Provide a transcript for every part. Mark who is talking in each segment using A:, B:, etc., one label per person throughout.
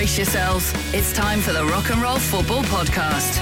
A: Brace yourselves. It's time for the Rock and Roll Football Podcast.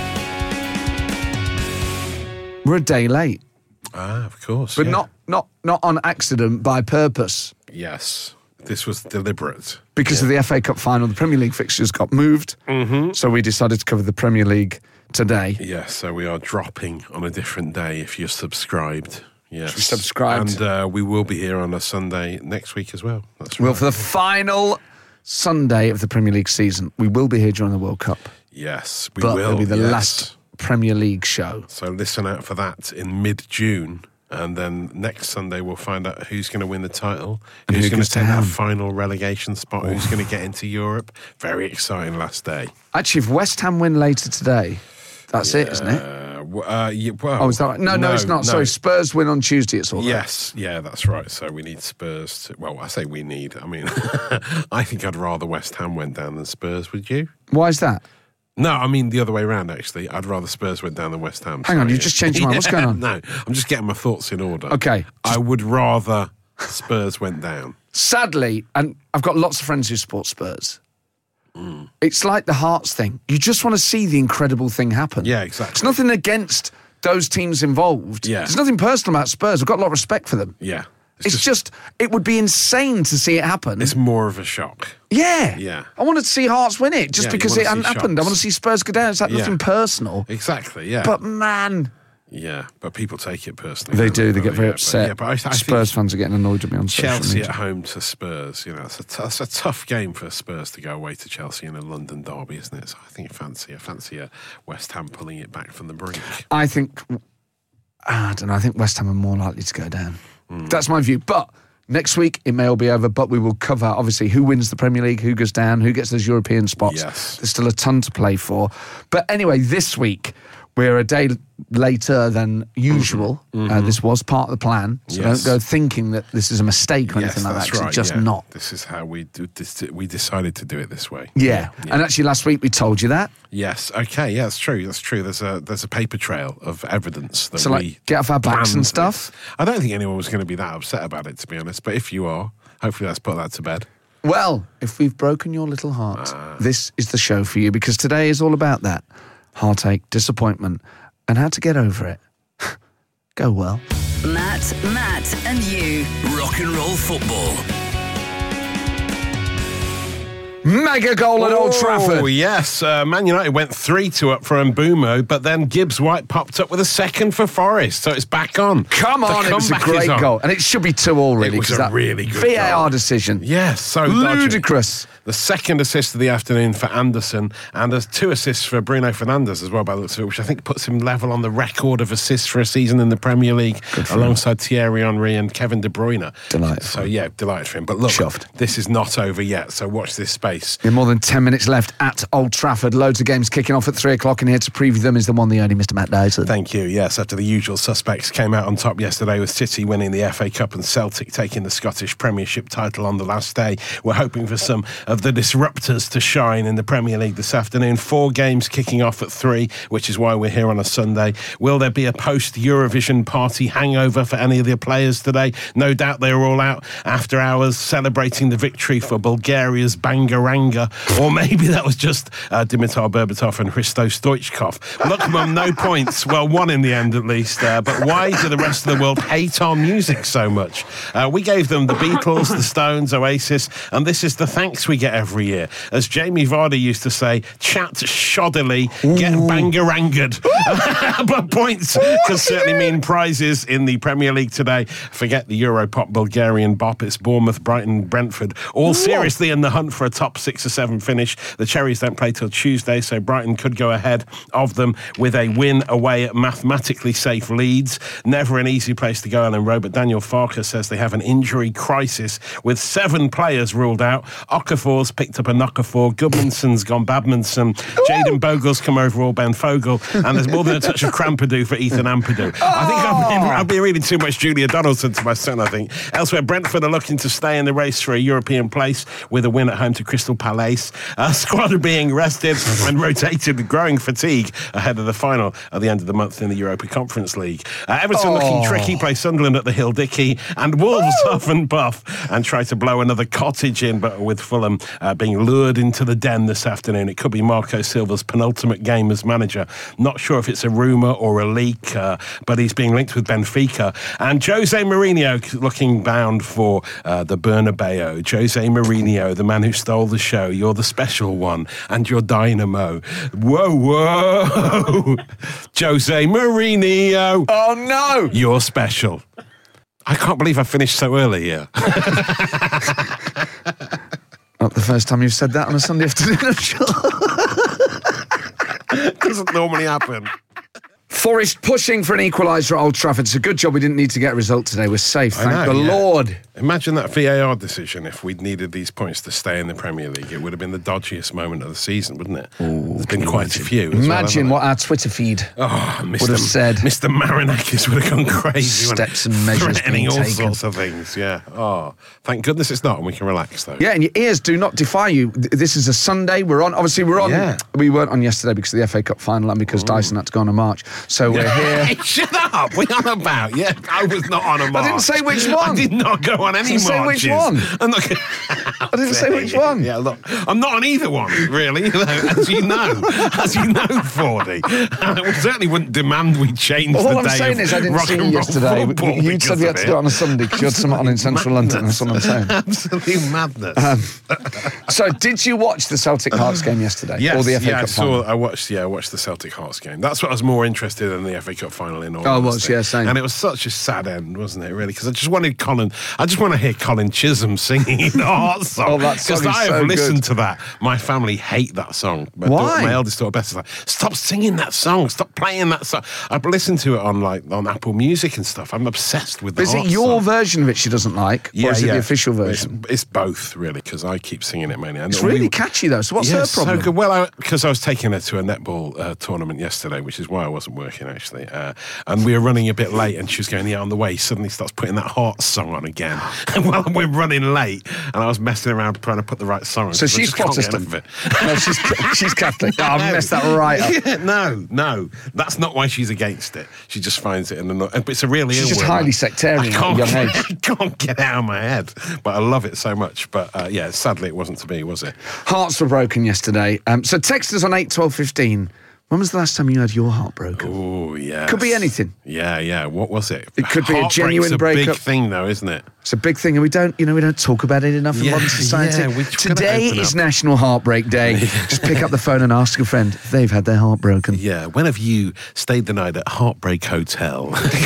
B: We're a day late.
C: Of course.
B: But not on accident, by purpose.
C: Yes. This was deliberate.
B: Because of the FA Cup final, the Premier League fixtures got moved. Mm-hmm. So we decided to cover the Premier League today.
C: Yes, so we are dropping on a different day if you're subscribed. Yes.
B: Subscribed.
C: And we will be here on a Sunday next week as well. That's right.
B: Well, for the final Sunday of the Premier League season, we will be here during the World Cup.
C: Yes, we
B: but
C: will.
B: It'll be the last Premier League show.
C: So listen out for that in mid-June. And then next Sunday we'll find out who's going to win the title,
B: and
C: who's going to take that
B: down.
C: final relegation spot, who's going to get into Europe. Very exciting last day.
B: Actually, if West Ham win later today, that's it, isn't it?
C: Well,
B: is that right? No, it's not. Sorry, Spurs win on Tuesday, it's all
C: Yes, yeah, that's right. So we need Spurs to... Well, I say we need. I mean, I think I'd rather West Ham went down than Spurs, would you?
B: Why is that?
C: No, I mean the other way around, actually. I'd rather Spurs went down than West Ham.
B: Hang on, you just changed your mind. What's going on?
C: No, I'm just getting my thoughts in order.
B: Okay.
C: I would rather Spurs went down.
B: Sadly, and I've got lots of friends who support Spurs, it's like the Hearts thing. You just want to see the incredible thing happen.
C: Yeah, exactly.
B: It's nothing against those teams involved.
C: Yeah.
B: There's nothing personal about Spurs. I've got a lot of respect for them.
C: Yeah.
B: It's just, it would be insane to see it happen.
C: It's more of a shock.
B: Yeah.
C: Yeah.
B: I wanted to see Hearts win it just
C: Yeah,
B: because
C: you
B: it
C: wanna
B: hadn't
C: see
B: happened. I
C: shocks.
B: want to see Spurs go down. It's like nothing personal.
C: Exactly, yeah.
B: But man...
C: Yeah, but people take it personally.
B: They do. They get very
C: Yeah,
B: upset.
C: but I
B: Spurs
C: think
B: fans are getting annoyed with me on social
C: Chelsea
B: media.
C: at home to Spurs, it's a tough game for Spurs to go away to Chelsea in a London derby, isn't it? So I think I fancy a West Ham pulling it back from the brink.
B: I think West Ham are more likely to go down. That's my view. But next week, it may all be over, but we will cover, obviously, who wins the Premier League, who goes down, who gets those European spots.
C: Yes.
B: There's still a ton to play for. But anyway, this week, we're a day later than usual. This was part of the plan, so don't go thinking that this is a mistake or anything like that, because it's just not.
C: This is how we do this. We decided to do it this way.
B: Yeah. And actually last week we told you that.
C: Yes. Okay. Yeah, that's true. That's true. There's a paper trail of evidence that we
B: get off our backs and
C: planned
B: stuff.
C: this. I don't think anyone was going to be that upset about it, to be honest. But if you are, hopefully let's put that to bed.
B: Well, if we've broken your little heart, this is the show for you, because today is all about that. Heartache, disappointment, and how to get over it. Go well.
A: Matt, and you.
D: Rock and Roll Football.
B: Mega goal at Old Trafford.
C: Oh, yes. Man United went 3-2 up for Mbeumo, but then Gibbs White popped up with a second for Forest, so it's back on.
B: Come on, it was a great goal. And it should be 2-2, really.
C: It was a really good
B: VAR
C: goal.
B: decision.
C: Yes, so
B: ludicrous.
C: Dodgy. The second assist of the afternoon for Anderson, and there's 2 assists for Bruno Fernandes as well, by the looks of it, which I think puts him level on the record of assists for a season in the Premier League, alongside Thierry Henry and Kevin De Bruyne.
B: Delighted.
C: So, yeah, delighted for him. But look, this is not over yet, so watch this space.
B: In more than 10 minutes left at Old Trafford. Loads of games kicking off at 3 o'clock, and here to preview them is the one, the only Mr. Matt Dyson.
C: Thank you. Yes, after the usual suspects came out on top yesterday with City winning the FA Cup and Celtic taking the Scottish Premiership title on the last day, we're hoping for some of the disruptors to shine in the Premier League this afternoon. 4 games kicking off at 3, which is why we're here on a Sunday. Will there be a post-Eurovision party hangover for any of the players today? No doubt they were all out after hours celebrating the victory for Bulgaria's Bangaranga. Or maybe that was just Dimitar Berbatov and Hristo Stoichkov. Look, Mum, no points. Well, 1 in the end, at least. But why do the rest of the world hate our music so much? We gave them the Beatles, the Stones, Oasis, and this is the thanks we get every year. As Jamie Vardy used to say, chat shoddily, get bangaranged. But points can certainly mean prizes in the Premier League today. Forget the Europop Bulgarian bop. It's Bournemouth, Brighton, Brentford, all seriously in the hunt for a top 6 or 7 finish. The Cherries don't play till Tuesday, so Brighton could go ahead of them with a win away at mathematically safe Leeds. Never an easy place to go, Ellen Rowe, but Daniel Farker says they have an injury crisis with 7 players ruled out. Okafor's picked up a Okafor, Gudmundson's gone Badminson, Jayden Bogle's come over all Ben Fogle, and there's more than a touch of Crampadu for Ethan Ampadu. I think I've been reading too much Julia Donaldson to my son, I think. Elsewhere, Brentford are looking to stay in the race for a European place with a win at home to Crystal Palace. Squad are being rested and rotated with growing fatigue ahead of the final at the end of the month in the Europa Conference League. Everton looking tricky, play Sunderland at the Hill Dickey, and Wolves huff and buff and try to blow another cottage in, but with Fulham being lured into the den this afternoon. It could be Marco Silva's penultimate game as manager. Not sure if it's a rumour or a leak, but he's being linked with Benfica. And Jose Mourinho looking bound for the Bernabeu. Jose Mourinho, the man who stole the show. You're the special one, and you're Dynamo. Whoa, whoa. Jose Mourinho.
B: Oh, no.
C: You're special. I can't believe I finished so early here.
B: Not the first time you've said that on a Sunday afternoon, I'm sure.
C: Doesn't normally happen.
B: Forest pushing for an equaliser at Old Trafford. It's a good job we didn't need to get a result today. We're safe, thank the Lord.
C: Imagine that VAR decision if we'd needed these points to stay in the Premier League. It would have been the dodgiest moment of the season, wouldn't it?
B: Ooh,
C: there's been quite a few.
B: Imagine what our Twitter feed would have said.
C: Mr. Marinakis would have gone crazy.
B: Steps and measures
C: threatening all
B: taken.
C: sorts of things, yeah. Oh, thank goodness it's not, and we can relax, though.
B: Yeah, and your ears do not defy you. This is a Sunday. We're on. Obviously, we're on.
C: Yeah.
B: We weren't on yesterday because of the FA Cup final and because Dyson had to go on a march. So we're here.
C: Shut up! We're on about. Yeah, I was not on a march.
B: I didn't say which one.
C: I did not go on any marches.
B: Say which one.
C: I'm not.
B: I didn't say which one.
C: Yeah, look, I'm not on either one, really. As you know, Fordy. We certainly wouldn't demand we change the day.
B: All I'm saying is, I didn't see you yesterday. You said we had to do it on a Sunday because you had something on in central London. That's what I'm saying.
C: Absolute madness.
B: So, did you watch the Celtic Hearts game yesterday?
C: Yes,
B: or the FA Cup final?
C: I watched the Celtic Hearts game. That's what I was more interested in the FA Cup final in all.
B: Oh, it was, yeah, same.
C: And it was such a sad end, wasn't it, really? Because I just want to hear Colin Chisholm singing the Hearts song.
B: Oh, that song is
C: Because I have
B: so
C: listened
B: good.
C: to that. My family hate that song.
B: Why?
C: My eldest daughter Beth is like, stop singing that song. Stop playing that song. I've listened to it on Apple Music and stuff. I'm obsessed with the
B: Is
C: Hearts
B: it your
C: song.
B: version of it she doesn't like? Or is it the official version?
C: It's both, really, because I keep singing it mainly.
B: It's really catchy, though. So what's her problem?
C: So good. Well, because I was taking her to a netball tournament yesterday, which is why I wasn't working, actually. And we were running a bit late, and she was going, on the way. Suddenly starts putting that Hearts song on again. And while we're running late, and I was messing around trying to put the right song on.
B: So she's Protestant. No, she's Catholic. Oh, I messed that right up.
C: Yeah, no. That's not why she's against it. She just finds it but it's a really
B: She's just highly sectarian at a young age.
C: I can't get it out of my head. But I love it so much. But sadly it wasn't to be, was it?
B: Hearts were broken yesterday. So text us on 8 12 15. When was the last time you had your heart broken?
C: Oh, yeah.
B: Could be anything.
C: Yeah. What was it?
B: It could be a genuine breakup.
C: It's a big thing, though, isn't it?
B: It's a big thing, and we don't talk about it enough in modern society.
C: Yeah,
B: Today is National Heartbreak Day. Just pick up the phone and ask a friend if they've had their heart broken.
C: Yeah. When have you stayed the night at Heartbreak Hotel?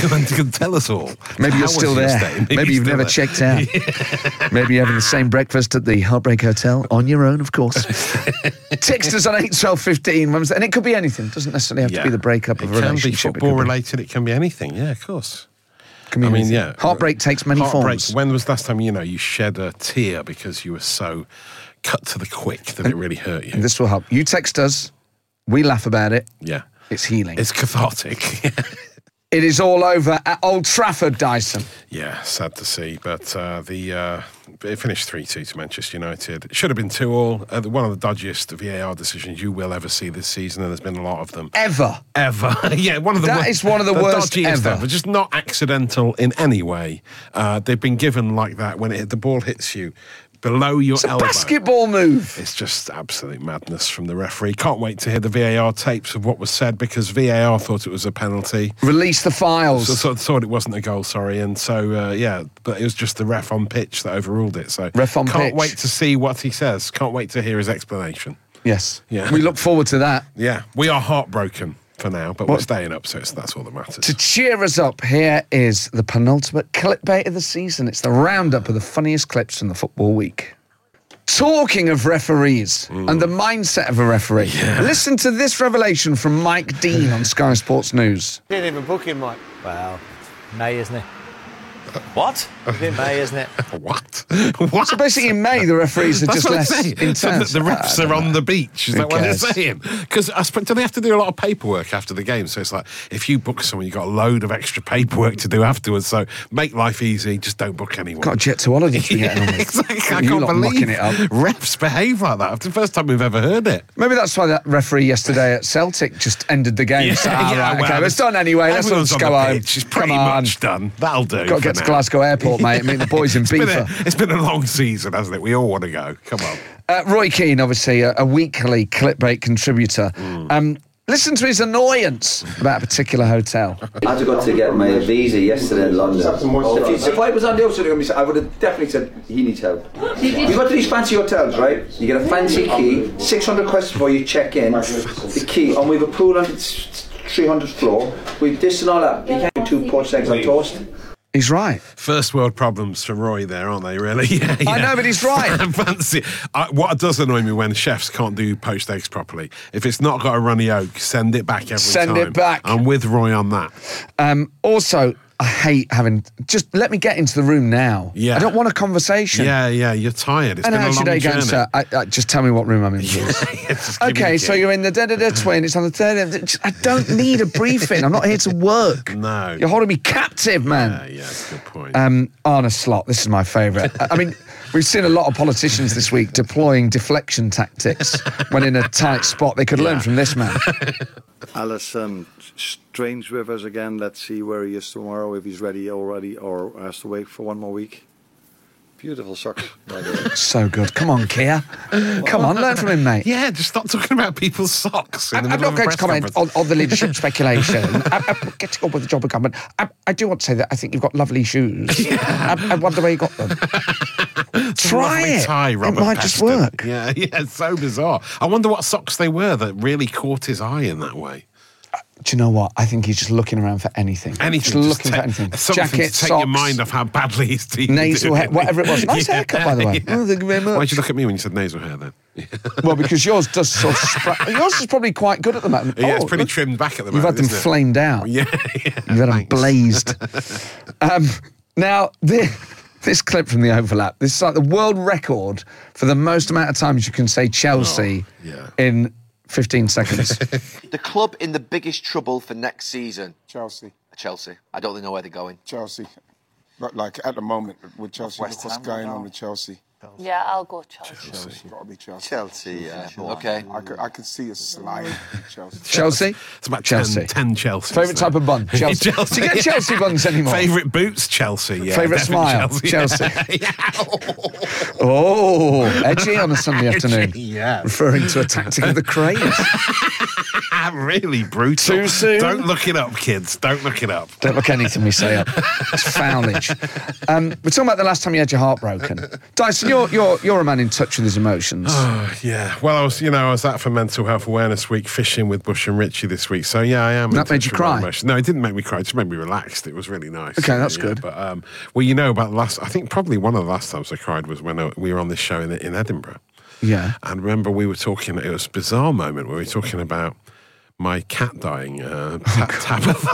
C: Tell us all.
B: Maybe you're still there. Maybe you've never checked out. Maybe you're having the same breakfast at the Heartbreak Hotel on your own, of course. Text us on 8 12 15, and it could be anything. It doesn't necessarily have to be the breakup of a relationship.
C: It can be football related. It can be anything. Yeah, of course.
B: Heartbreak takes many forms.
C: When was the last time you shed a tear because you were so cut to the quick that it really hurt you?
B: And this will help. You text us. We laugh about it.
C: Yeah.
B: It's healing.
C: It's cathartic.
B: It is all over at Old Trafford, Dyson.
C: Yeah, sad to see. But it finished 3-2 to Manchester United. It should have been 2-2. One of the dodgiest VAR decisions you will ever see this season, and there's been a lot of them.
B: Ever.
C: Yeah,
B: That is one of the worst ever.
C: Just not accidental in any way. They've been given like that when the ball hits you below your elbow.
B: It's a basketball move.
C: It's just absolute madness from the referee. Can't wait to hear the VAR tapes of what was said because VAR thought it was a penalty.
B: Release the files.
C: So thought it wasn't a goal, sorry. And so, but it was just the ref on pitch that overruled it. So can't wait to see what he says. Can't wait to hear his explanation.
B: Yes.
C: Yeah.
B: We look forward to that.
C: Yeah. We are heartbroken for now, but we're staying up, so that's all that matters.
B: To cheer us up, here is the penultimate clickbait of the season. It's the roundup of the funniest clips from the football week. Talking of referees and the mindset of a referee, listen to this revelation from Mike Dean on Sky Sports News.
E: Didn't even book him, Mike. Well, May, isn't it?
D: What?
E: It's in May, isn't it?
C: What?
B: So basically in May, the referees are
C: That's
B: just
C: what
B: less
C: I'm saying.
B: intense.
C: So the refs are on the beach. Is
B: Who
C: that what they're
B: cares?
C: saying? Because do they have to do a lot of paperwork after the game? So it's like, if you book someone, you've got a load of extra paperwork to do afterwards. So make life easy. Just don't book anyone.
B: Got a jet to holiday to be getting on with.
C: Exactly. I
B: You
C: can't
B: lot
C: believe
B: mucking it up.
C: refs behave like that. It's the first time we've ever heard it.
B: Maybe that's why that referee yesterday at Celtic just ended the game. So, right, okay,
C: well,
B: it's done anyway. Let's all
C: everyone's
B: just
C: on
B: go
C: the
B: home.
C: pitch. It's pretty
B: Come on.
C: much done. That'll do.
B: Got to get
C: for
B: Glasgow Airport, mate. I mean, the boys in Beaver.
C: It's been a long season, hasn't it? We all want to go. Come on.
B: Roy Keane, obviously, a weekly clickbait contributor. Listen to his annoyance about a particular hotel.
F: I got to get my visa yesterday in London. If I was on the outside of him, I would have definitely said he needs help. You go to these fancy hotels, right? You get a fancy key, 600 questions before you check in, the key, and we have a pool on the 300th floor. We've this and all that. You can't do 2 poached eggs on toast.
B: He's right.
C: First world problems for Roy there, aren't they, really? Yeah.
B: I know, but he's right.
C: Fancy. What does annoy me when chefs can't do poached eggs properly, if it's not got a runny yolk, send it back every time.
B: Send it back.
C: I'm with Roy on that.
B: Also, I hate having... Just let me get into the room now.
C: Yeah.
B: I don't want a conversation.
C: Yeah, you're tired. It's been a long journey.
B: Going, sir? Just tell me what room I'm in, please. Okay, so you're in the da-da-da twin. It's on the third... I don't need a briefing. I'm not here to work.
C: No.
B: You're holding me captive, man.
C: Yeah, that's a good point.
B: Arne Slot, this is my favourite. I mean, we've seen a lot of politicians this week deploying deflection tactics when in a tight spot. They could learn from this man.
G: Alisson trains with us again. Let's see where he is tomorrow, if he's ready already or has to wait for 1 more week. Beautiful socks, by the way.
B: So good. Come on, Kia. Come on, learn from him, mate.
C: Yeah, just stop talking about people's socks.
B: I'm not going to comment on the leadership speculation. I'm getting on with the job of government. I do want to say that I think you've got lovely shoes. Yeah. I wonder where you got them. Try it.
C: Tie,
B: it might just work.
C: Yeah, it's so bizarre. I wonder what socks they were that really caught his eye in that way.
B: Do you know what? I think he's just looking around for anything.
C: Anything.
B: Just looking for anything.
C: Jacket, take your mind off how badly his teeth
B: nasal hair, whatever it was. Nice haircut, by the way.
C: Yeah.
B: Oh, thank you very much.
C: Why'd you look at me when you said nasal hair then?
B: Well, because yours does sort of yours is probably quite good at the moment.
C: Yeah, it's pretty trimmed back at the moment.
B: You've had them flamed out.
C: Yeah.
B: You've had them blazed. Now, this clip from the overlap, this is like the world record for the most amount of times you can say Chelsea in 15 seconds.
H: The club in the biggest trouble for next season?
I: Chelsea.
H: I don't really know where they're going.
I: Chelsea. But like at the moment with Chelsea, what's going on with Chelsea?
J: Yeah, I'll go Chelsea.
I: Chelsea. Got to be Chelsea.
H: Chelsea, yeah. Okay.
I: I could see a slide with Chelsea.
B: Chelsea?
C: It's about
B: Chelsea.
C: 10 Chelsea.
B: Favourite type of bun? Chelsea.
C: Chelsea.
B: Do you get Chelsea buns anymore?
C: Favourite boots? Chelsea, yeah.
B: Favourite smile? Chelsea. Oh, edgy on a Sunday afternoon.
C: Yeah.
B: Referring to a tactic of the craze.
C: Really brutal.
B: Too soon?
C: Don't look it up, kids. Don't look it up.
B: Don't look anything we say up. It's foulage. We're talking about the last time you had your heart broken. Dyson, you're a man in touch with his emotions.
C: Oh, yeah. Well, I was out for Mental Health Awareness Week fishing with Bush and Richie this week. So, yeah, I am.
B: That made you cry?
C: No, it didn't make me cry. It just made me relaxed. It was really nice.
B: Okay, that's good.
C: But, well, you know about the last... I think probably one of the last times I cried was when we were on this show in Edinburgh.
B: Yeah.
C: And remember we were talking... It was a bizarre moment where we were talking about my cat dying, Tabitha.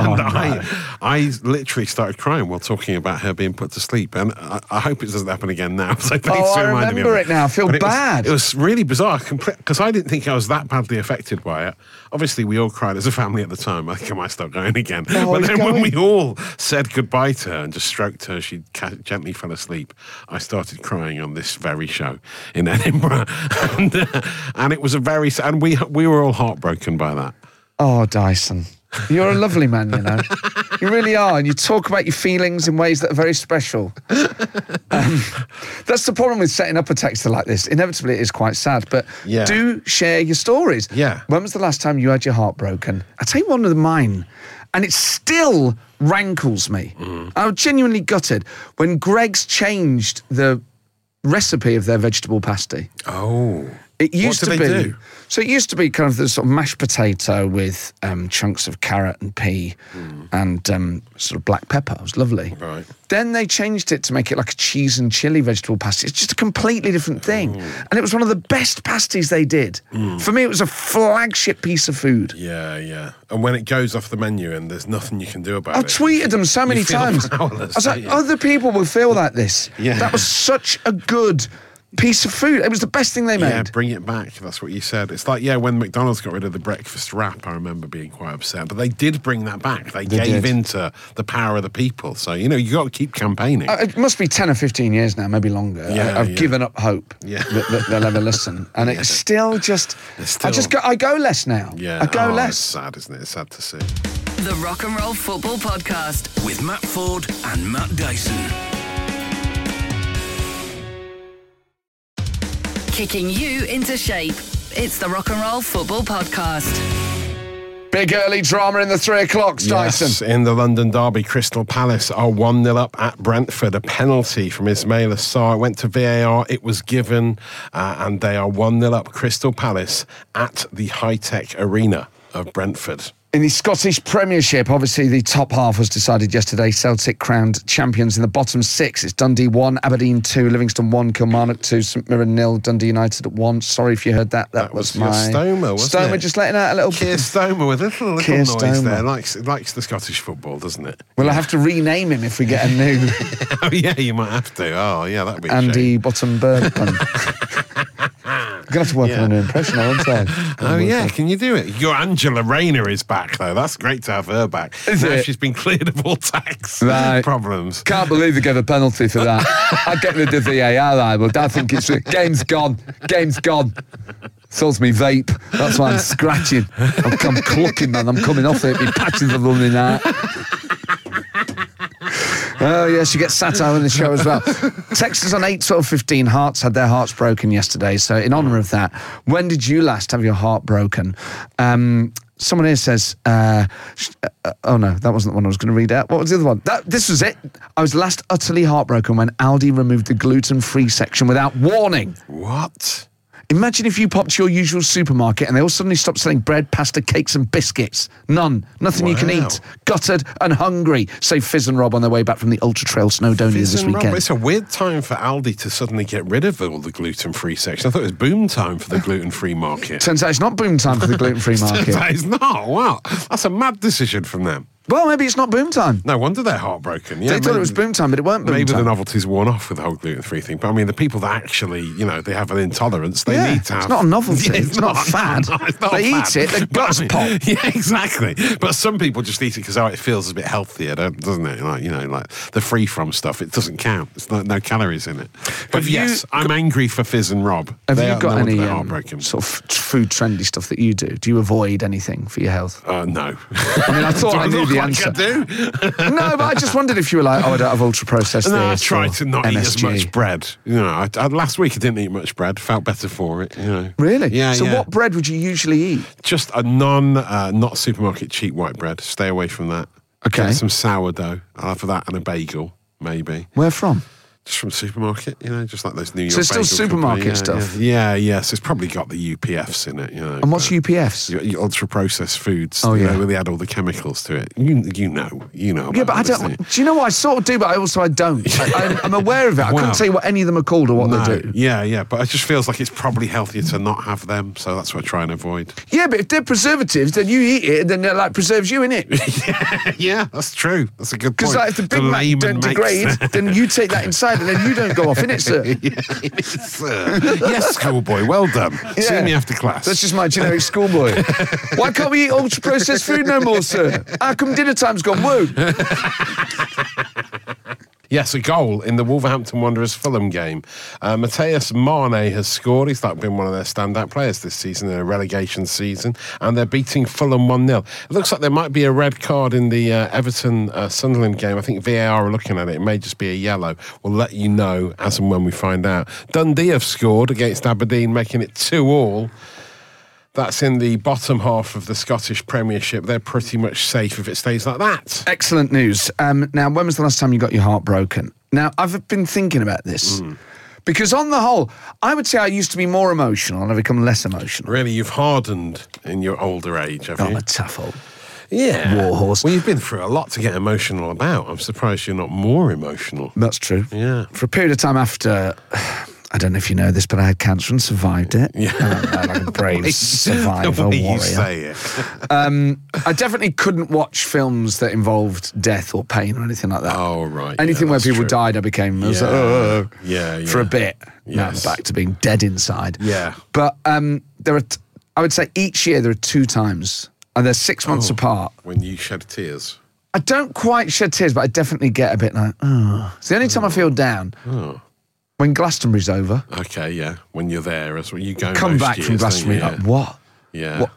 C: I literally started crying while talking about her being put to sleep, and I hope it doesn't happen again now. So
B: I remember it now. I feel bad.
C: It was really bizarre, because I didn't think I was that badly affected by it. Obviously, we all cried as a family at the time. I think I might start going again. But then when we all said goodbye to her and just stroked her, she gently fell asleep. I started crying on this very show in Edinburgh, and it was a very... And we were all heartbroken by that.
B: Oh, Dyson. You're a lovely man, you know. You really are. And you talk about your feelings in ways that are very special. That's the problem with setting up a texter like this. Inevitably, it is quite sad. But do share your stories.
C: Yeah.
B: When was the last time you had your heart broken? I'll tell you one of mine. And it still rankles me. I was genuinely gutted when Greggs changed the recipe of their vegetable pasty.
C: Oh.
B: It used to be.
C: Do?
B: So it used to be kind of the sort of mashed potato with chunks of carrot and pea and sort of black pepper. It was lovely.
C: Right.
B: Then they changed it to make it like a cheese and chili vegetable pasty. It's just a completely different thing. And it was one of the best pasties they did. For me, it was a flagship piece of food.
C: Yeah, yeah. And when it goes off the menu and there's nothing you can do about it.
B: I've tweeted them so many times.
C: Powerless,
B: I was like, other people will feel like this.
C: Yeah.
B: That was such a good piece of food. It was the best thing they made.
C: Yeah, bring it back. That's what you said. It's like, when McDonald's got rid of the breakfast wrap, I remember being quite upset. But they did bring that back. They gave into the power of the people. So, you got to keep campaigning.
B: It must be 10 or 15 years now, maybe longer. I've given up hope that they'll ever listen. And it's still just... I go less now.
C: Yeah.
B: I go less.
C: It's sad, isn't it? It's sad to see.
A: The Rock and Roll Football Podcast
J: with Matt Ford and Matt Dyson.
A: Kicking you into shape. It's the Rock and Roll Football Podcast.
B: Big early drama in the 3 o'clocks, Dyson.
C: Yes, in the London derby, Crystal Palace are 1-0 up at Brentford. A penalty from Ismail Assar went to VAR. It was given, and they are 1-0 up. Crystal Palace at the High-Tech Arena of Brentford.
B: In the Scottish Premiership, obviously the top half was decided yesterday. Celtic crowned champions in the bottom 6. It's Dundee 1, Aberdeen 2, Livingston 1, Kilmarnock 2, St Mirren 0, Dundee United at 1. Sorry if you heard that. That was my...
C: Stoma, wasn't it?
B: Stoma just letting out a little...
C: Keir Stoma with a little noise there. Likes the Scottish football, doesn't it?
B: Well, I have to rename him if we get a new...
C: Oh, yeah, you might have to. Oh, yeah, that'd be a
B: Andy
C: shame.
B: Bottom Burton. I'm going to have to work on a new impression, aren't I?
C: Oh, yeah, can you do it? Your Angela Rayner is back, though. That's great to have her back. Now she's been cleared of all tax problems.
B: Can't believe they gave a penalty for that. I'd get rid of the VAR, but I think it's... Game's gone. Game's gone. Sells me vape. That's why I'm scratching. I'm clucking, man. I'm coming off it. My patches are running out. Oh, yes, you get satire in the show as well. Texters on 8, 12, 15. Hearts had their hearts broken yesterday. So in honour of that, when did you last have your heart broken? Someone here says, oh no, that wasn't the one I was going to read out. What was the other one? This was it. I was last utterly heartbroken when Aldi removed the gluten-free section without warning.
C: What?
B: Imagine if you popped to your usual supermarket and they all suddenly stopped selling bread, pasta, cakes and biscuits. Nothing you can eat. Gutted and hungry, say Fizz and Rob on their way back from the Ultra Trail Snowdonia this weekend.
C: Rob, it's a weird time for Aldi to suddenly get rid of all the gluten-free section. I thought it was boom time for the gluten-free market.
B: Turns out it's not boom time for the gluten-free market.
C: Turns out it's not. Wow, that's a mad decision from them.
B: Well, maybe it's not boom time.
C: No wonder they're heartbroken. Yeah,
B: they thought it was boom time, but it weren't boom time.
C: Maybe the novelty's worn off with the whole gluten-free thing. But I mean, the people that actually, they have an intolerance, they need to have...
B: It's not a novelty. It's not a fad.
C: No, it's not
B: they
C: a fad.
B: eat it, their guts pop.
C: Yeah, exactly. But some people just eat it because it feels a bit healthier, doesn't it? Like, like the free-from stuff, it doesn't count. It's no calories in it. But yes, I'm angry for Fizz and Rob.
B: Have you got any sort of food trendy stuff that you do? Do you avoid anything for your health?
C: No.
B: I mean, I thought I knew the answer.
C: I do.
B: No, but I just wondered if you were like, I don't have ultra-processed this.
C: No, I try to not
B: MSG.
C: eat as much bread. Last week I didn't eat much bread. Felt better for it.
B: Really?
C: Yeah.
B: So what bread would you usually eat?
C: Just a not supermarket cheap white bread. Stay away from that.
B: Okay.
C: Get some sourdough. I'll have that and a bagel, maybe.
B: Where from?
C: Just from supermarket, just like those New York.
B: So it's still supermarket stuff?
C: Yeah. So it's probably got the UPFs in it,
B: And what's UPFs?
C: Your ultra-processed foods,
B: yeah.
C: where they add all the chemicals to it. You know.
B: Yeah, but I don't... Do you know what? I sort of do, but I don't. I'm aware of it. I couldn't tell you what any of them are called or what they do.
C: Yeah, but it just feels like it's probably healthier to not have them, so that's what I try and avoid.
B: Yeah, but if they're preservatives, then you eat it, and then it preserves you in it.
C: Yeah, that's true. That's a good point.
B: Because if the Big Mac don't degrade, then you take that inside, and then you don't go off in it, sir.
C: Sir. Yes, schoolboy, well done. Yeah. See me after class.
B: That's just my generic schoolboy. Why can't we eat ultra-processed food no more, sir? How come dinner time's gone woo?
C: Yes, a goal in the Wolverhampton Wanderers Fulham game. Mateus Mane has scored. He's been one of their standout players this season in a relegation season, and they're beating Fulham 1-0. It looks like there might be a red card in the Everton-Sunderland game. I think VAR are looking at it. It may just be a yellow. We'll let you know as and when we find out. Dundee have scored against Aberdeen, making it 2-2. That's in the bottom half of the Scottish Premiership. They're pretty much safe if it stays like that.
B: Excellent news. Now, when was the last time you got your heart broken? Now, I've been thinking about this. Because on the whole, I would say I used to be more emotional and I've become less emotional.
C: Really? You've hardened in your older age, have you?
B: I'm a tough old
C: warhorse. Well, you've been through a lot to get emotional about. I'm surprised you're not more emotional.
B: That's true.
C: Yeah.
B: For a period of time after... I don't know if you know this, but I had cancer and survived it.
C: Yeah.
B: Like a brave survivor
C: the way
B: warrior.
C: You say it.
B: I definitely couldn't watch films that involved death or pain or anything like that.
C: Oh, right.
B: Anything where people died, I became... I was like, oh.
C: Yeah.
B: For a bit.
C: Yes.
B: Now I'm back to being dead inside.
C: Yeah.
B: But there are... I would say each year there are 2 times, and they're 6 months apart.
C: When you shed tears?
B: I don't quite shed tears, but I definitely get a bit like, oh. It's the only time I feel down.
C: Oh.
B: When Glastonbury's over.
C: Okay, yeah. When you're there as well. You go
B: come back from Glastonbury like, what?
C: Yeah.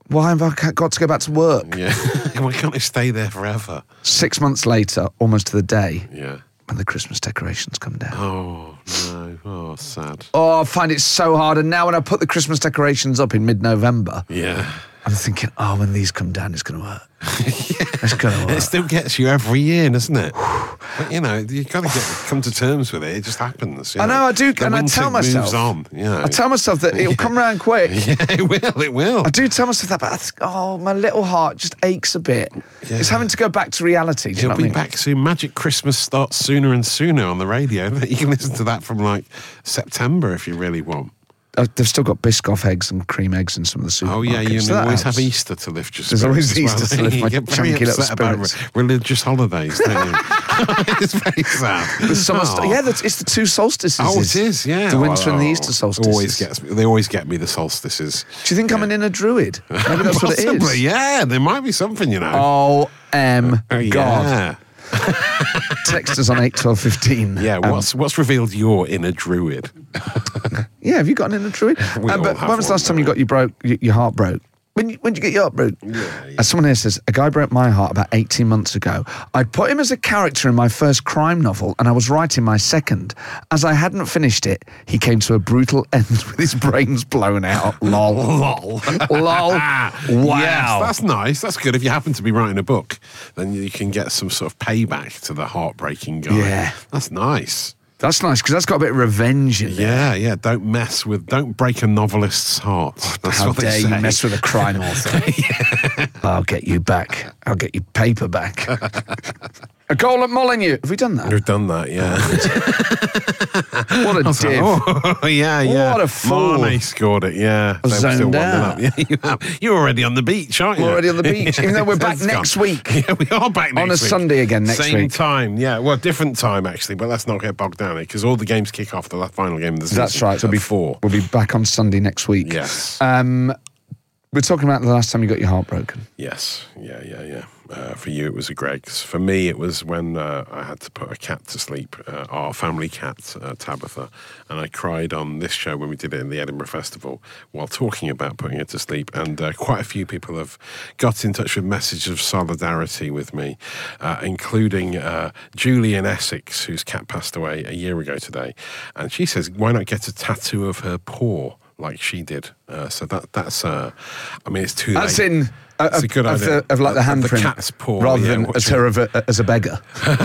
B: Why have I got to go back to work?
C: Yeah. Why can't I stay there forever?
B: 6 months later, almost to the day,
C: Yeah.
B: when the Christmas decorations come down.
C: Oh, no. Oh, sad.
B: Oh, I find it so hard. And now when I put the Christmas decorations up in mid-November,
C: Yeah.
B: I'm thinking, when these come down, it's going to hurt. It's going to hurt.
C: It still gets you every year, doesn't it? But, you've got to come to terms with it. It just happens.
B: I know, I do. And I tell myself.
C: Moves on,
B: I tell myself that it'll come around quick.
C: Yeah, it will.
B: I do tell myself that, but I think, my little heart just aches a bit. Yeah. It's having to go back to reality.
C: It'll be back soon. Magic Christmas starts sooner and sooner on the radio. You can listen to that from like September if you really want.
B: They've still got Biscoff eggs and cream eggs in some of the supermarkets.
C: Oh, yeah, you always have Easter to lift your spirits.
B: There's always Easter to lift my chunky little spirits.
C: About religious holidays, don't you? It's very sad.
B: It's the two solstices.
C: Oh, it is, yeah.
B: The winter and the Easter solstices.
C: They always get me, the solstices.
B: Do you think I'm an inner druid? Maybe that's what it is.
C: Possibly, yeah. There might be something,
B: God.
C: Yeah.
B: Text us on 81215.
C: Yeah, what's revealed your inner druid?
B: Yeah, have you got an inner druid? But when was the last time you got your heart broke? When did you get your heart broke? Yeah. Someone here says, a guy broke my heart about 18 months ago. I'd put him as a character in my first crime novel, and I was writing my second. As I hadn't finished it, he came to a brutal end with his brains blown out. Lol.
C: Lol.
B: Lol. Wow.
C: Yes, that's nice. That's good. If you happen to be writing a book, then you can get some sort of payback to the heartbreaking guy.
B: Yeah.
C: That's nice.
B: That's nice, because that's got a bit of revenge in there.
C: Yeah. Don't break a novelist's heart. That's
B: How
C: what they
B: dare
C: say.
B: you mess with a crime author. Yeah. I'll get you back. I'll get your paper back. A goal at Molineux. Have we done that?
C: We've done that, yeah.
B: What a div.
C: Yeah.
B: What a fool.
C: Mane scored it, yeah.
B: Zoned out.
C: Yeah, you have. You're already on the beach, aren't you?
B: We're already on the beach, even though we're back next week.
C: Yeah, we are back next week.
B: On a Sunday again next week.
C: Same time, yeah. Well, different time, actually, but let's not get bogged down here, because all the games kick off the final game of the season.
B: That's right. So we'll be back on Sunday next week.
C: Yes.
B: We're talking about the last time you got your heart broken.
C: Yes. Yeah. For you, it was a Greg's. For me, it was when I had to put a cat to sleep, our family cat, Tabitha, and I cried on this show when we did it in the Edinburgh Festival while talking about putting her to sleep, and quite a few people have got in touch with messages of solidarity with me, including Julie in Essex, whose cat passed away a year ago today, and she says, why not get a tattoo of her paw like she did? So that's it's too late.
B: That's in...
C: It's a good idea.
B: Of like the handprint,
C: the cat's paw,
B: rather than as her as a beggar.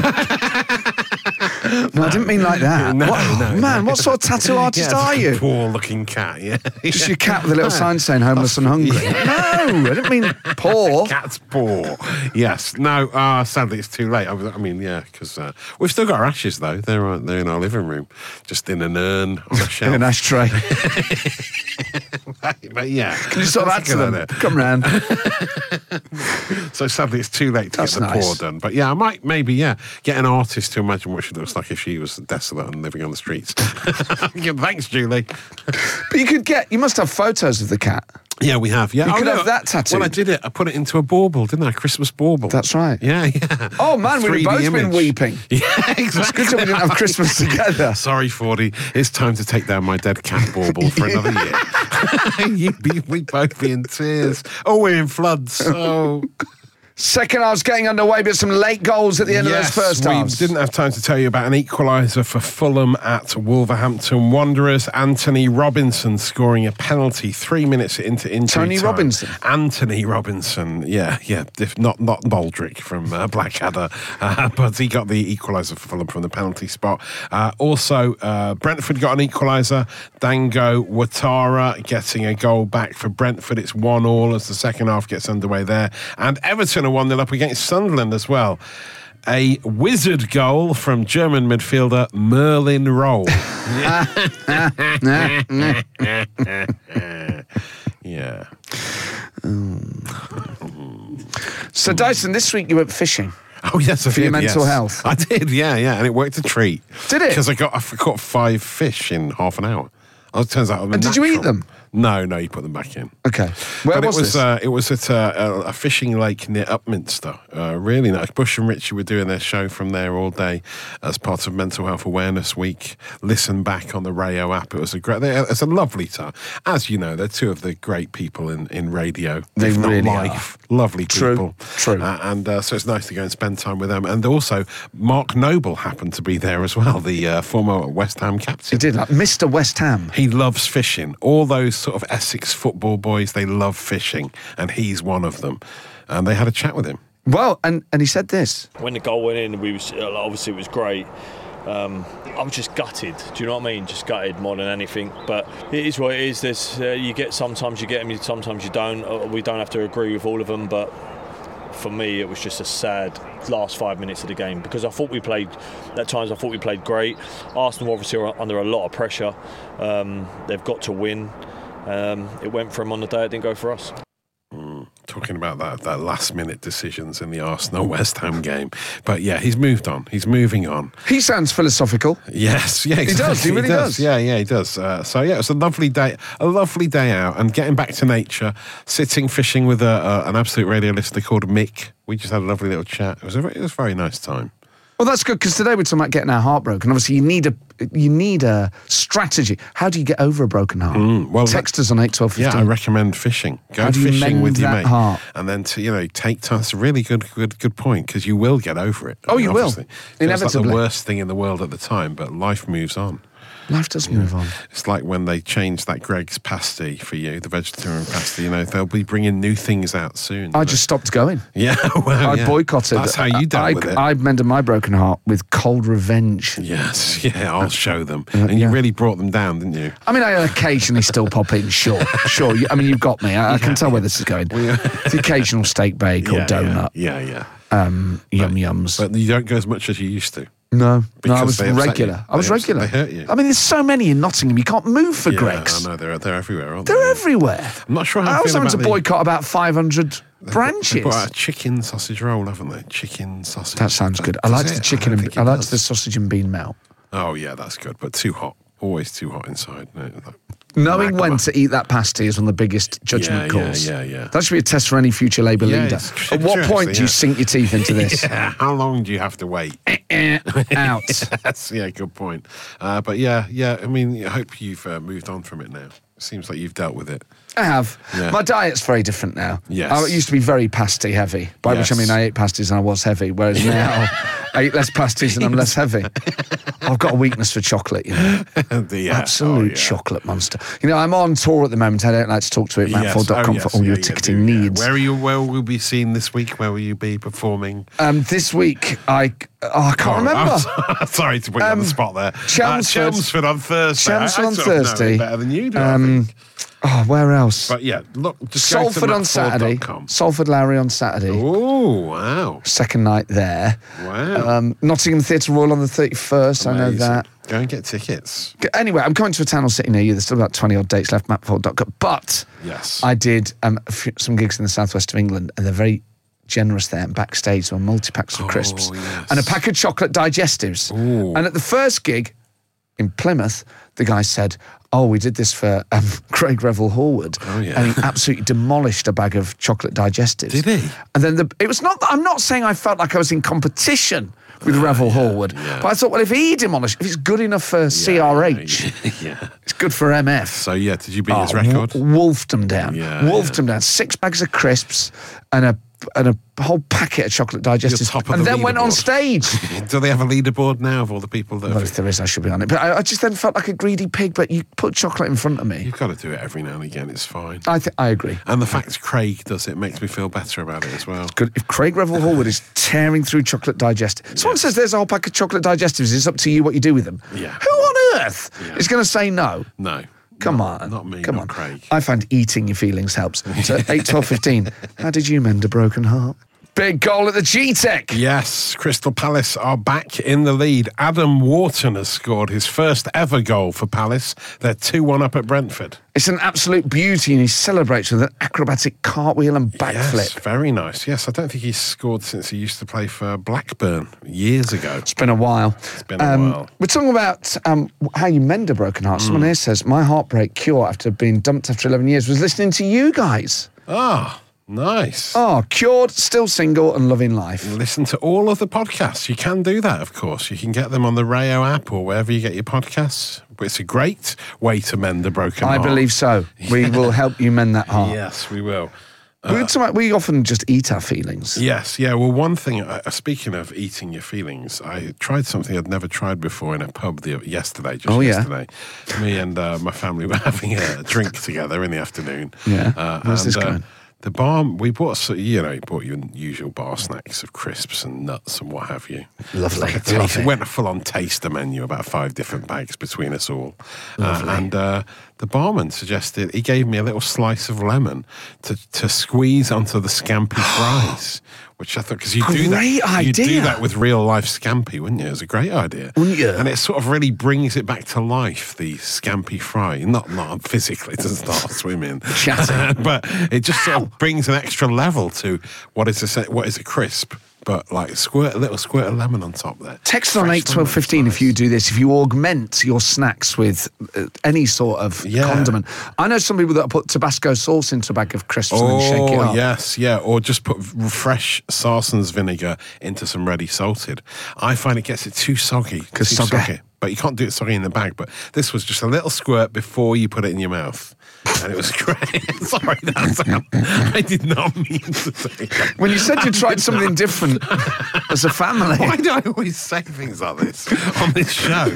B: No, I didn't mean like that.
C: No.
B: Man, what sort of tattoo artist are you?
C: Poor-looking cat, yeah.
B: Just your cat with a little sign saying homeless and hungry.
C: Yeah.
B: No, I didn't mean poor.
C: Cat's paw. Yes. No, sadly it's too late. Because we've still got our ashes, though. They're in our living room, just in an urn on a shelf.
B: In an ashtray.
C: But yeah.
B: Can you sort that to them? Come round.
C: So sadly it's too late to get the paw done. But yeah, I might get an artist to imagine what she looks like if she was desolate and living on the streets. Thanks, Julie.
B: But you must have photos of the cat.
C: Yeah, we have. Yeah,
B: you could have that tattoo.
C: Well, I did it. I put it into a bauble, didn't I? A Christmas bauble.
B: That's right.
C: Yeah.
B: Oh man, we've both been weeping.
C: Yeah, exactly.
B: It's good that we didn't have Christmas together.
C: Sorry, Fordy. It's time to take down my dead cat bauble for another year. We'd both be in tears. Oh, we're in floods. Oh.
B: Second half's getting underway, but some late goals at the end of those first halves.
C: We didn't have time to tell you about an equaliser for Fulham at Wolverhampton Wanderers. Anthony Robinson scoring a penalty 3 minutes into injury time.
B: Robinson?
C: Anthony Robinson, yeah. Not Baldrick from Blackadder, but he got the equaliser for Fulham from the penalty spot. Also, Brentford got an equaliser. Dango Ouattara getting a goal back for Brentford. It's 1-1 as the second half gets underway there. And Everton are 1-0 up against Sunderland as well. A wizard goal from German midfielder Merlin Roll. Yeah.
B: So Dyson, this week you went fishing.
C: Oh yes,
B: for your mental health.
C: I did, yeah, and it worked a treat.
B: Did it?
C: Because I caught 5 fish in half an hour. It turns out I'm
B: and did you eat them?
C: No, you put them back in.
B: Okay. Where was this?
C: It was at a fishing lake near Upminster. Really nice. Bush and Richie were doing their show from there all day as part of Mental Health Awareness Week. Listen back on the Rayo app. It's a lovely time. As you know, they're two of the great people in radio.
B: They really
C: are. Lovely people.
B: True.
C: So it's nice to go and spend time with them. And also, Mark Noble happened to be there as well, the former West Ham captain.
B: He did, like Mr. West Ham.
C: He loves fishing. All those sort of Essex football boys, they love fishing, and he's one of them. And they had a chat with him.
B: Well, and he said this.
K: When the goal went in, obviously it was great. I was just gutted. Do you know what I mean? Just gutted more than anything. But it is what it is. Sometimes you get them, sometimes you don't. We don't have to agree with all of them, but for me, it was just a sad last 5 minutes of the game because at times I thought we played great. Arsenal obviously are under a lot of pressure. They've got to win. It went for them on the day, it didn't go for us.
C: Talking about that last-minute decisions in the Arsenal-West Ham game. But yeah, he's moved on. He's moving on.
B: He sounds philosophical.
C: Yes, yeah, exactly.
B: He does, he really does.
C: Yeah, he does. So yeah, it's a lovely day out and getting back to nature, sitting fishing with an Absolute Radio listener called Mick. We just had a lovely little chat. It was a very nice time.
B: Well, that's good, because today we're talking about getting our heart broken. Obviously, you need a strategy. How do you get over a broken heart? Text us on 81215.
C: Yeah, I recommend fishing. Go fishing with your mate, and then take time. That's a really good point, because you will get over it.
B: You will. Inevitably.
C: It's like the worst thing in the world at the time, but life moves on.
B: Life does move on.
C: It's like when they changed that Greg's pasty for you, the vegetarian pasty. They'll be bringing new things out soon.
B: I just stopped going.
C: Yeah, well,
B: I boycotted.
C: That's how you dealt with it.
B: I mended my broken heart with cold revenge.
C: Yes, yeah, I'll show them. And you really brought them down, didn't you?
B: I mean, I occasionally still pop in. Sure. I mean, you've got me. I can tell where this is going. The occasional steak bake or donut.
C: Yeah.
B: Yums.
C: But you don't go as much as you used to.
B: No, I was regular.
C: They hurt you.
B: I mean, there's so many in Nottingham. You can't move for Greggs.
C: I know, they're everywhere, aren't they?
B: They're everywhere.
C: I'm not sure how
B: I was having to boycott about 500 branches.
C: They've got a chicken sausage roll, haven't they? Chicken sausage.
B: That sounds good. I liked the chicken I liked the sausage and bean melt.
C: Oh, yeah, that's good, but too hot. Always too hot inside.
B: Knowing when to eat that pasty is one of the biggest judgment calls.
C: Yeah.
B: That should be a test for any future Labour leader. At what point do you sink your teeth into this?
C: How long do you have to wait?
B: Out.
C: Yes, good point. But yeah, I mean, I hope you've moved on from it now. It seems like you've dealt with it.
B: I have.
C: Yeah.
B: My diet's very different now.
C: Yes.
B: I used to be very pasty heavy, by which I mean I ate pasties and I was heavy, whereas now I eat less pasties and I'm less heavy. I've got a weakness for chocolate, Absolute chocolate monster. I'm on tour at the moment. I don't like to talk to it. Mattford.com for all your ticketing needs.
C: Where will we be seen this week? Where will you be performing?
B: This week, I can't remember.
C: Sorry to put you on the spot there. Chelmsford on Thursday.
B: Chelmsford on Thursday.
C: Better than you do, I think.
B: Where else?
C: But yeah, look, just
B: Salford on Saturday. Salford Lowry on Saturday.
C: Oh, wow.
B: Second night there.
C: Wow.
B: Nottingham Theatre Royal on the 31st. Amazing. I know that.
C: Go and get tickets.
B: Anyway, I'm coming to a town or city near you. There's still about 20 odd dates left, mattford.com. But
C: yes,
B: I did some gigs in the southwest of England, and they're very generous there. And backstage, so multi-packs of crisps and a pack of chocolate digestives.
C: Ooh.
B: And at the first gig in Plymouth, the guy said, we did this for Craig Revel Horwood.
C: Oh, yeah.
B: And he absolutely demolished a bag of chocolate digestives.
C: Did he?
B: And then it was not, I'm not saying I felt like I was in competition with Revel Horwood, but I thought, well, if he demolished, if it's good enough for CRH, it's good for MF.
C: So, did you beat his record?
B: Wolfed them down. Wolfed them down. 6 bags of crisps and a whole packet of chocolate digestives, and then went on stage.
C: Do they have a leaderboard now of all the people that?
B: Well, if there is, I should be on it. But I just then felt like a greedy pig. But you put chocolate in front of me.
C: You've got to do it every now and again. It's fine.
B: I agree.
C: And the fact Craig does it makes me feel better about it as well.
B: It's good. If Craig Revel Horwood is tearing through chocolate digestives, someone says there's a whole pack of chocolate digestives. It's up to you what you do with them.
C: Yeah.
B: Who on earth is going to say no?
C: No.
B: Come on.
C: Not me,
B: Come
C: not
B: on.
C: Craig.
B: I find eating your feelings helps. So 8, 12, 15. How did you mend a broken heart? Big goal at the G-Tech.
C: Yes, Crystal Palace are back in the lead. Adam Wharton has scored his first ever goal for Palace. They're 2-1 up at Brentford.
B: It's an absolute beauty, and he celebrates with an acrobatic cartwheel and backflip.
C: Yes, very nice. Yes, I don't think he's scored since he used to play for Blackburn years ago.
B: It's been a while. We're talking about how you mend a broken heart. Someone here says, my heartbreak cure after being dumped after 11 years was listening to you guys.
C: Ah, nice.
B: Oh, cured, still single and loving life.
C: Listen to all of the podcasts. You can do that, of course. You can get them on the Rayo app or wherever you get your podcasts. It's a great way to mend a broken heart.
B: I believe so. We will help you mend that heart.
C: Yes, we will.
B: We often just eat our feelings.
C: Yes, yeah. Well, one thing, speaking of eating your feelings, I tried something I'd never tried before in a pub yesterday. Yesterday. Me and my family were having a drink together in the afternoon.
B: Yeah. Where's this going?
C: The bar, we bought, he bought you usual bar snacks of crisps and nuts and what have you.
B: Lovely.
C: It went a full-on taster menu, about 5 different bags between us all. And the barman suggested, he gave me a little slice of lemon to squeeze onto the scampi fries, which I thought, because you do that with real-life scampi, wouldn't you? It was a great idea.
B: Wouldn't you?
C: And it sort of really brings it back to life, the scampi fry. Not physically, it doesn't start swimming.
B: Chatting.
C: But it just sort of brings an extra level to what is a crisp, but like a little squirt of lemon on top there.
B: Text on 8 12 15 if you do this, if you augment your snacks with any sort of condiment. I know some people that put Tabasco sauce into a bag of crisps and then shake it up.
C: Yes, yeah, or just put fresh Sarson's vinegar into some ready salted. I find it gets it too soggy. Soggy. But you can't do it soggy in the bag. But this was just a little squirt before you put it in your mouth. And it was great. Sorry, I did not mean to say that.
B: When you said you tried something different as a family.
C: Why do I always say things like this on this show?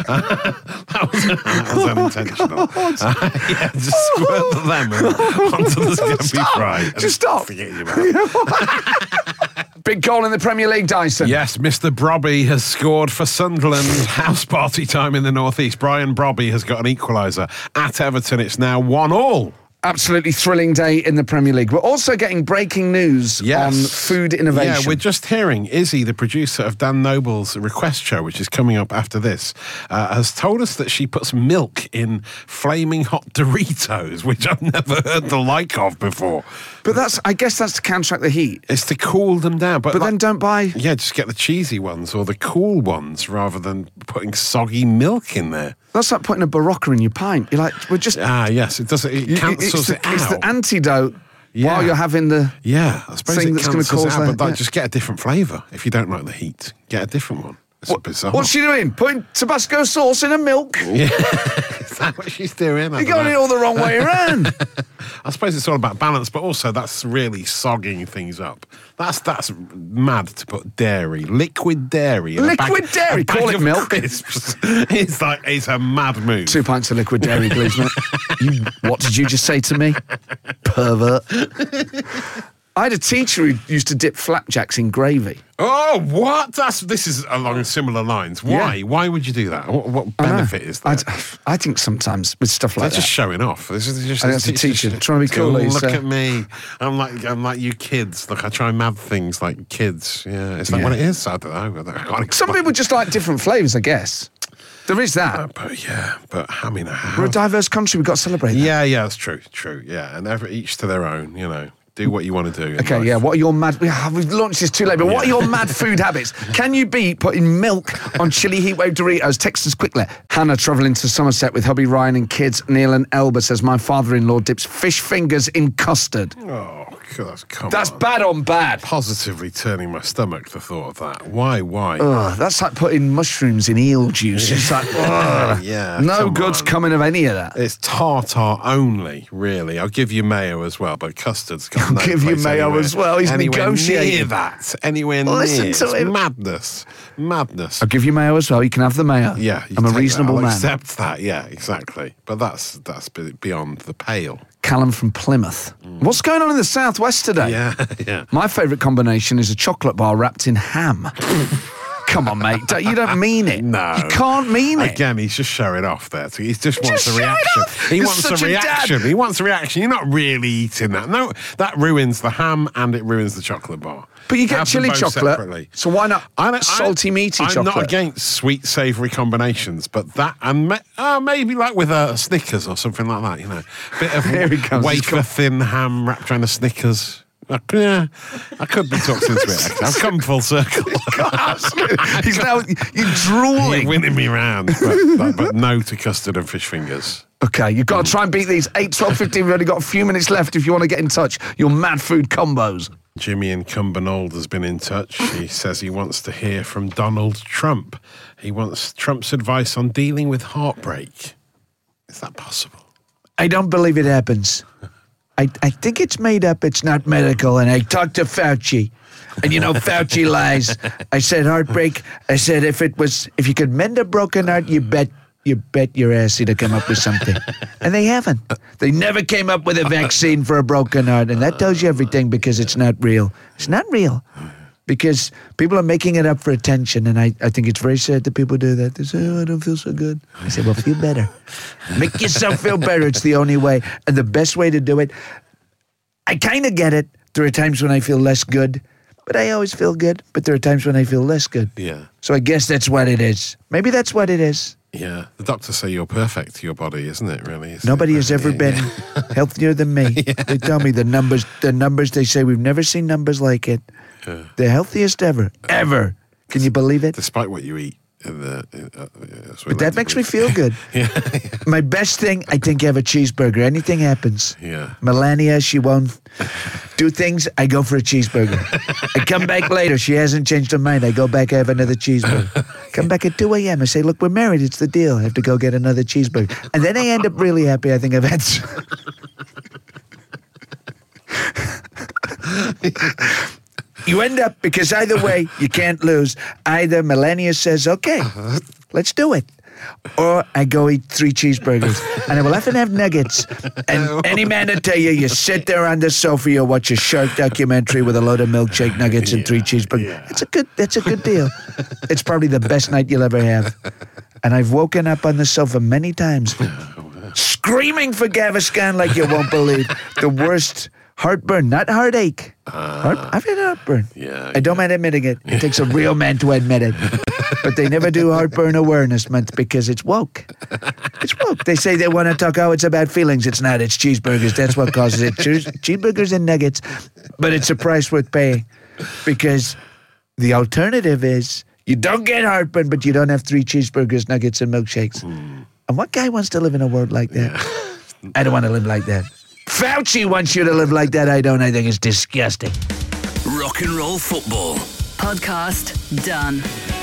C: That was unintentional. Just squirt the lemon onto the scampi fry.
B: Just stop.
C: Forget your mouth.
B: Big goal in the Premier League, Dyson.
C: Yes, Mr. Brobby has scored for Sunderland. House party time in the North East. Brian Brobby has got an equaliser. At Everton, it's now 1-1.
B: Absolutely thrilling day in the Premier League. We're also getting breaking news on food innovation.
C: Yeah, we're just hearing Izzy, the producer of Dan Noble's Request Show, which is coming up after this, has told us that she puts milk in flaming hot Doritos, which I've never heard the like of before.
B: But I guess that's to counteract the heat.
C: It's to cool them down. But
B: then don't buy...
C: Yeah, just get the cheesy ones or the cool ones rather than putting soggy milk in there.
B: That's like putting a Barocca in your pint. You're like, we're just...
C: yes, it does. It cancels it out.
B: It's the antidote while you're having the
C: I suppose
B: thing that's going to cause
C: out, but just get a different flavour. If you don't like the heat, get a different one.
B: What's she doing? Putting Tabasco sauce in her milk?
C: Yeah, is that what she's doing?
B: You're going it all the wrong way around.
C: I suppose it's all about balance, but also that's really sogging things up. That's mad to put dairy, liquid dairy.
B: Liquid dairy? Call it milk.
C: Crisps. It's a mad move.
B: 2 pints of liquid dairy, please, mate. What did you just say to me? Pervert. I had a teacher who used to dip flapjacks in gravy.
C: Oh, what? This is along similar lines. Why? Yeah. Why would you do that? What benefit is that?
B: I think sometimes with stuff like
C: that. They're just showing off. This is just
B: a teacher trying to be cool.
C: Look at me. I'm like you kids. Look, I try mad things like kids. Yeah, is that what it is? I don't know.
B: Some people just like different flavours, I guess. There is that.
C: But I mean,
B: we're a diverse country. We've got to celebrate that.
C: Yeah, that's true. Yeah, and each to their own, you know. Do what you want to do.
B: Okay, what are your mad... We've launched this too late, but what are your mad food habits? Can you beat putting milk on chili heatwave Doritos? Text us quickly. Hannah, travelling to Somerset with hubby Ryan and kids. Neil and Elba says, my father-in-law dips fish fingers in custard.
C: Oh, God,
B: That's bad on bad.
C: Positively turning my stomach, the thought of that. Why?
B: That's like putting mushrooms in eel juice. It's like, no good's coming of any of that.
C: It's tartar only, really. I'll give you mayo as well, but custard's got no
B: give you mayo as well. He's negotiating.
C: Near that. Anywhere near.
B: Listen to him.
C: Madness.
B: I'll give you mayo as well. You can have the mayo.
C: Yeah.
B: I'm a reasonable man.
C: I'll accept that. Yeah, exactly. But that's beyond the pale.
B: Callum from Plymouth. What's going on in the southwest today?
C: Yeah.
B: My favourite combination is a chocolate bar wrapped in ham. come on, mate. You don't mean it.
C: No.
B: You can't mean it.
C: Again, he's just showing off there. He just wants a reaction. He wants a reaction. He wants a reaction. You're not really eating that. No, that ruins the ham and it ruins the chocolate bar.
B: But you get chili chocolate, separately. So why not salty, meaty chocolate?
C: I'm not against sweet, savoury combinations, but that, and maybe like with a Snickers or something like that, you know. Bit of wafer thin ham wrapped around a Snickers. Yeah, I could be talked into it. Actually. I've come full circle.
B: He's now, you're drooling.
C: You're winning me round, but no to custard and fish fingers.
B: Okay, you've got to try and beat these. 8, 12, 15, we've only got a few minutes left if you want to get in touch. Your mad food combos.
C: Jimmy in Cumbernauld has been in touch. He says he wants to hear from Donald Trump. He wants Trump's advice on dealing with heartbreak. Is that possible?
B: I don't believe it happens. I think it's made up. It's not medical. And I talked to Fauci. And you know, Fauci lies. I said heartbreak. I said if you could mend a broken heart, you bet your ass he'd have come up with something. And they haven't. They never came up with a vaccine for a broken heart. And that tells you everything because it's not real. It's not real. Because people are making it up for attention. And I think it's very sad that people do that. They say, oh, I don't feel so good. I say, well, feel better. Make yourself feel better. It's the only way. And the best way to do it, I kind of get it. There are times when I feel less good. But I always feel good. But there are times when I feel less good.
C: Yeah.
B: So I guess that's what it is. Maybe that's what it is.
C: Yeah, the doctors say you're perfect to your body, isn't it, really?
B: Nobody has ever been healthier than me. Yeah. They tell me the numbers, they say we've never seen numbers like it. Yeah. The healthiest ever. Can you believe it?
C: Despite what you eat.
B: But that makes me feel good.
C: Yeah.
B: My best thing, I think, have a cheeseburger. Anything happens.
C: Yeah.
B: Melania, she won't do things. I go for a cheeseburger. I come back later. She hasn't changed her mind. I go back, I have another cheeseburger. Come back at 2 a.m. I say, look, we're married. It's the deal. I have to go get another cheeseburger. And then I end up really happy. I think I've had... You end up, because either way, you can't lose. Either Melania says, okay, let's do it. Or I go eat 3 cheeseburgers. And I will often have nuggets. And any man will tell you, you sit there on the sofa, you watch a shark documentary with a load of milkshake nuggets and 3 cheeseburgers. Yeah. That's a good deal. It's probably the best night you'll ever have. And I've woken up on the sofa many times, screaming for Gaviscon like you won't believe. The worst... Heartburn, not heartache. I've had heartburn.
C: Yeah,
B: I don't mind admitting it. It takes a real man to admit it. But they never do Heartburn Awareness Month because it's woke. It's woke. They say they want to talk, it's about feelings. It's not. It's cheeseburgers. That's what causes it. Cheeseburgers and nuggets. But it's a price worth paying because the alternative is you don't get heartburn, but you don't have 3 cheeseburgers, nuggets, and milkshakes. And what guy wants to live in a world like that? Yeah. I don't want to live like that. Fauci wants you to live like that. I don't. I think it's disgusting.
J: Rock and Roll Football
A: podcast done.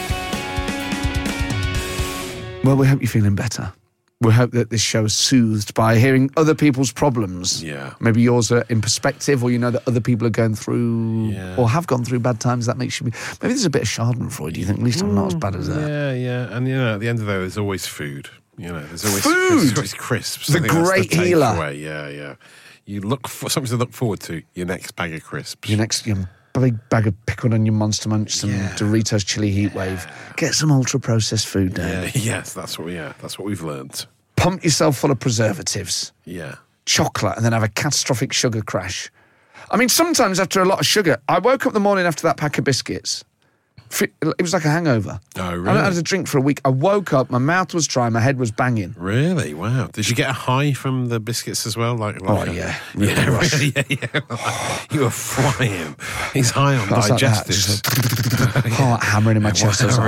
B: Well, we hope you're feeling better. We hope that this show is soothed by hearing other people's problems.
C: Yeah.
B: Maybe yours are in perspective, or you know that other people are going through or have gone through bad times. That makes you... Maybe there's a bit of Schadenfreude. You think, at least I'm not as bad as that.
C: Yeah. And, at the end of the day, there's always food. There's always
B: food.
C: There's always crisps.
B: The great healer.
C: Yeah. You look for something to look forward to. Your next bag of crisps.
B: Your big bag of pickled onion Monster Munch, some Doritos chili heatwave. Get some ultra processed food down.
C: Yes, that's what we've learned.
B: Pump yourself full of preservatives.
C: Yeah.
B: Chocolate, and then have a catastrophic sugar crash. I mean, sometimes after a lot of sugar, I woke up the morning after that pack of biscuits. It was like a hangover.
C: Oh, really?
B: I hadn't had a drink for a week. I woke up, my mouth was dry, my head was banging.
C: Really? Wow. Did you get a high from the biscuits as well? Yeah.
B: Really
C: You were flying. He's high on digestives.
B: Hammering in my chest. What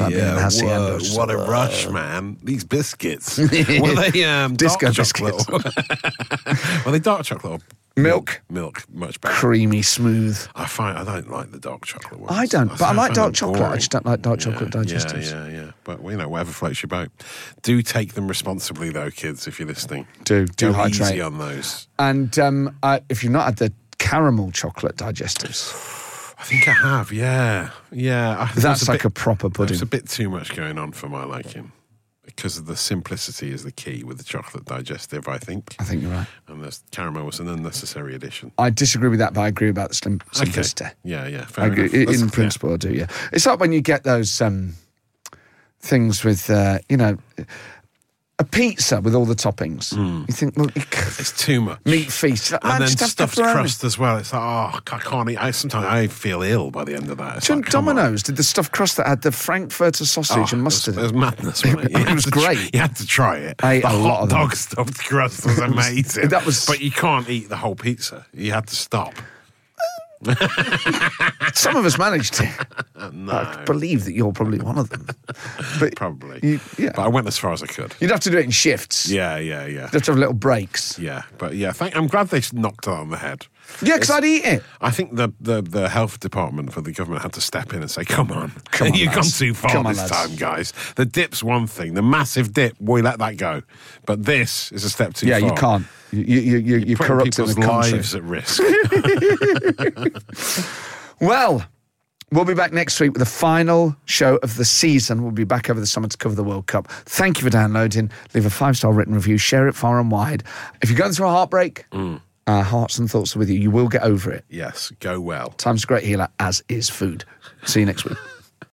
C: a rush, man. These biscuits. Were they
B: Disco
C: dark chocolate? Were they dark chocolate or
B: milk,
C: much better.
B: Creamy, smooth.
C: I don't like the dark chocolate ones.
B: I don't, but I like dark chocolate. Boring. I just don't like dark chocolate digestives.
C: Yeah. But, whatever floats your boat. Do take them responsibly, though, kids, if you're listening.
B: Do hydrate.
C: Easy on those.
B: And if you've not had the caramel chocolate digestives...
C: I think I have, yeah.
B: That's like a proper pudding.
C: There's a bit too much going on for my liking. because of the simplicity is the key with the chocolate digestive, I think.
B: I think you're right.
C: And the caramel was an unnecessary addition.
B: I disagree with that, but I agree about the simplicity.
C: Okay. Yeah, fair
B: I agree.
C: enough.
B: In principle, I do, yeah. It's like when you get those things with, a pizza with all the toppings. You think, well,
C: it's too much.
B: Meat feast.
C: And then stuffed crust as well. It's like, I can't eat. Sometimes I feel ill by the end of that.
B: John Domino's did the stuffed crust that had the Frankfurter sausage and mustard.
C: It was madness, wasn't it?
B: It was great.
C: You had to try it.
B: I ate
C: the
B: a lot of
C: dog stuffed crust was amazing.
B: But
C: you can't eat the whole pizza. You had to stop.
B: Some of us managed to.
C: No.
B: I believe that you're probably one of them. But
C: probably. But I went as far as I could.
B: You'd have to do it in shifts.
C: Yeah.
B: You'd have to have little breaks.
C: Yeah, but I'm glad they knocked that on the head.
B: Yeah, because I'd eat it.
C: I think the health department for the government had to step in and say, come on you've gone too far this time, guys. The dip's one thing. The massive dip, we let that go. But this is a step too far.
B: Yeah, you can't. You're corrupting
C: people's
B: the country.
C: lives at risk.
B: Well, we'll be back next week with the final show of the season. We'll be back over the summer to cover the World Cup. Thank you for downloading. Leave a 5-star written review. Share it far and wide. If you're going through a heartbreak, our hearts and thoughts are with you. You will get over it.
C: Yes, go well.
B: Time's a great healer, as is food. See you next week.